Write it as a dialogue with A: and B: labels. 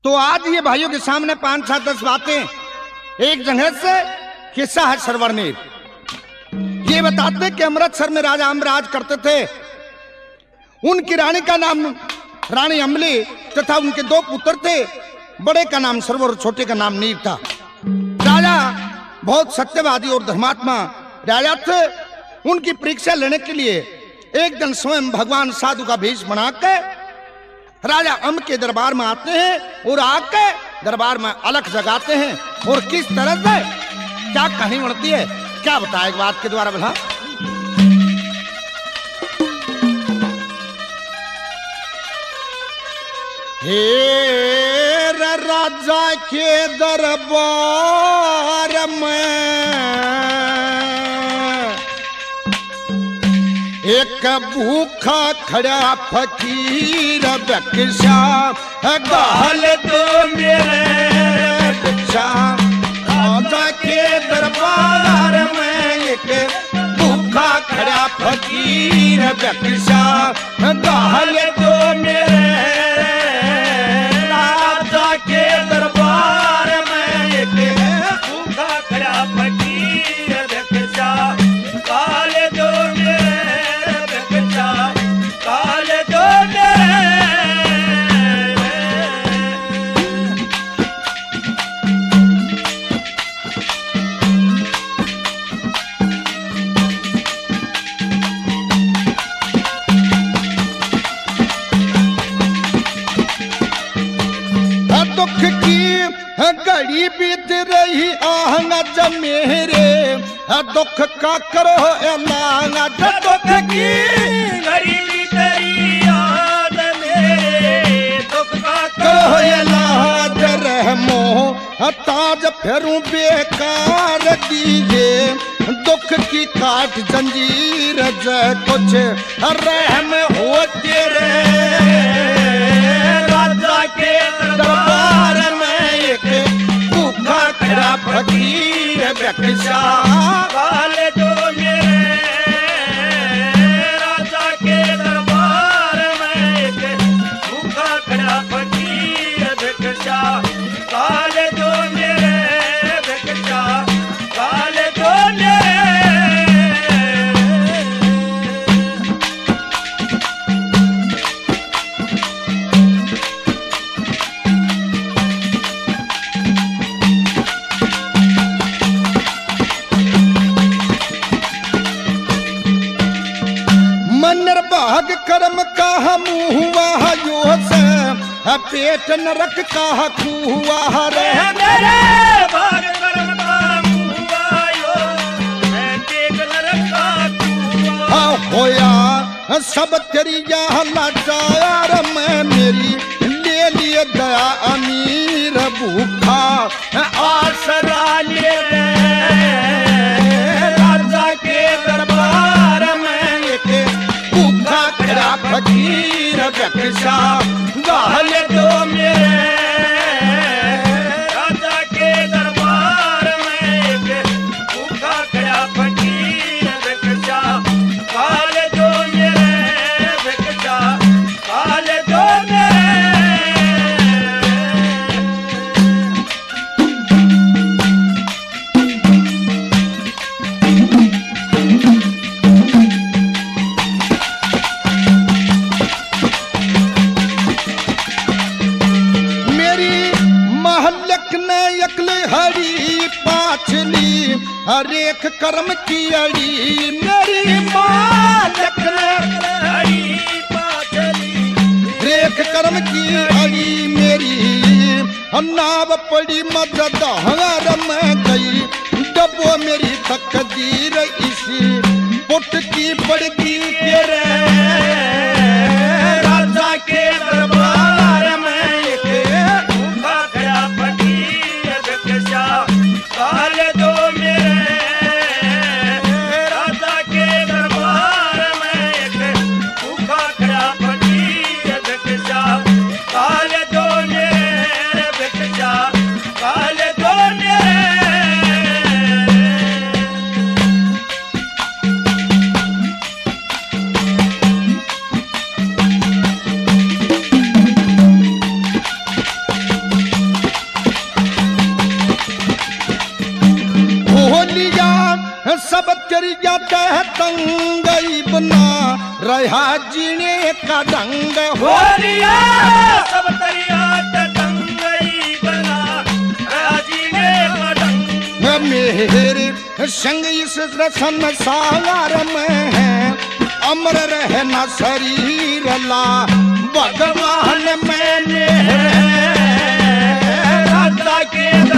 A: तो आज ये भाइयों के सामने 5, 7, 10 बातें एक जगह से किस्सा है सरवर्णीर। ये बताते कि अमृतसर में राजा अमराज करते थे। उनकी रानी का नाम रानी अमली तथा उनके 2 पुत्र थे। बड़े का नाम सर्वर और छोटे का नाम नीर था। राजा बहुत सत्यवादी और धर्मात्मा राजा थे। उनकी परीक्षा लेने के लिए एक दिन स्वयं भगवान साधु का भेष बना के राजा अम के दरबार में आते हैं और आके दरबार में अलख जगाते हैं। और किस तरह से क्या कहानी बढ़ती है, क्या बताया एक बात के द्वारा बोला। हे राजा के दरबार में एक भूखा खड़ा फकीर भिक्षा गाल दो मेरे भिक्षा। राजा के दरबार में एक भूखा खड़ा फकीर भिक्षा गाल दो मेरे। राजा के दरबार में एक भूखा खड़ा फकीर भिक्षा गाल दो घड़ी बीत रही आहंग मेरे दुख का करो एलांगा। दुख की घड़ी बीत रही याद मेरे दुख का करो एलाज रहमो ताज फेरू बेकार दीजिए। दुख की काट जंजीर कुछ रहम हो तेरे। राजा के दरबार में एक भूखा खड़ा फकीर भिक्षा गाल दो मेरे। राजा के दरबार में एक भूखा खड़ा फकीर भिक्षा गाल दो मेरे। भिक्षा गाल दो मेरे। भाग कर्म का मुँह यो से पेट नरक का कुआ रे मेरे। भाग कर्म का मुँह यो पेट नरक का कुआ होया सब तेरी यह लाचार में मेरी ले लिए दया अमीर भूखा आसरा ले रे। राजा के दरबार में एक भूखा खड़ा फकीर भिक्षा गाल दो मेरे। राजा के दरबार में एक भूखा खड़ा फकीर भिक्षा गाल दो मेरे। भिक्षा गाल दो मेरे। हरी पाछली हरेक कर्म की अड़ी मेरी मालिक हरी पाछली हरेक कर्म की अड़ी मेरी। नाव पड़ी मदद हंगार में गई डबो मेरी तकदीर इसी पुट की पड़गी तेरे। राजा के दरबार में एक भूखा खड़ा फकीर भिक्षा गाल दो मेरे। राजा के दरबार में एक भूखा खड़ा फकीर भिक्षा गाल दो मेरे। भिक्षा गाल दो मेरे। सब तेरी जाते तंगई बना रहा जीने का ढंग हो
B: रिया सब तेरी जाते तंगई बना रहा जीने का ढंग
A: मेरे संग इस रसन सागर में है अमर रहना शरीर ला भगवान मैंने राधा के